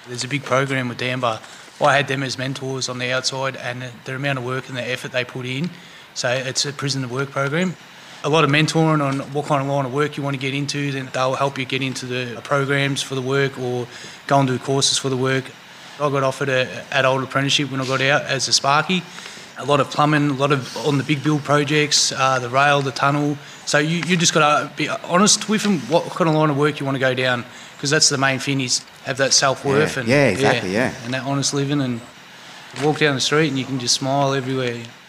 There's a big program with Danbar. I had them as mentors on the outside, and the amount of work and the effort they put in. So it's a prison to work program. A lot of mentoring on what kind of line of work you want to get into, then they'll help you get into the programs for the work or go and do courses for the work. I got offered an adult apprenticeship when I got out as a sparky. A lot of plumbing, a lot of on the big build projects, the rail, the tunnel. So you just got to be honest with them what kind of line of work you want to go down, because that's the main thing, is have that self-worth. Yeah, exactly. And that honest living, and walk down the street and you can just smile everywhere.